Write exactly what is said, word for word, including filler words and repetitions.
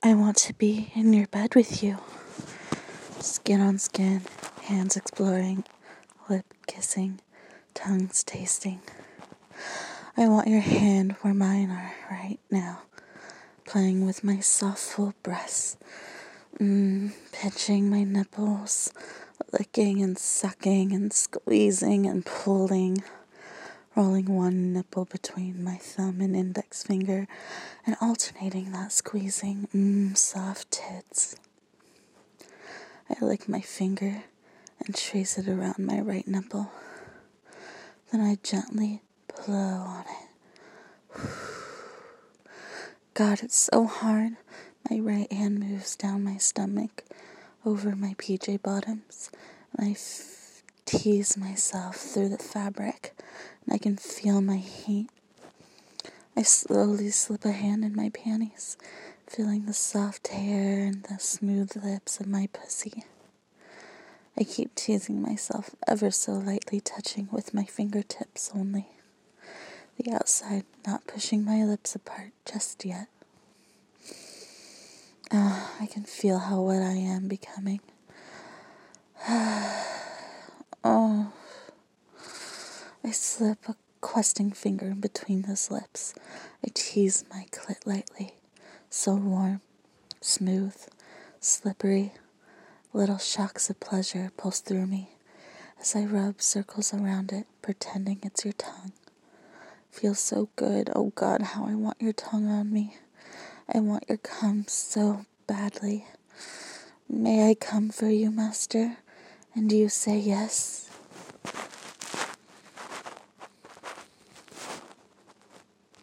I want to be in your bed with you. Skin on skin, hands exploring, lip kissing, tongues tasting. I want your hand where mine are right now, playing with my soft full breasts, mm, pinching my nipples, licking and sucking and squeezing and pulling, rolling one nipple between my thumb and index finger and alternating that squeezing, mmm, soft tits. I lick my finger and trace it around my right nipple. Then I gently blow on it. God, it's so hard. My right hand moves down my stomach, over my P J bottoms, and I f- tease myself through the fabric, and I can feel my heat. I slowly slip a hand in my panties, feeling the soft hair and the smooth lips of my pussy. I keep teasing myself ever so lightly, touching with my fingertips only. The outside not pushing my lips apart just yet. Ah, I can feel how wet I am becoming. Oh, I slip a questing finger in between his lips. I tease my clit lightly. So warm, smooth, slippery. Little shocks of pleasure pulse through me as I rub circles around it, pretending it's your tongue. Feels so good. Oh God, how I want your tongue on me. I want your cum so badly. May I come for you, master? And you say yes?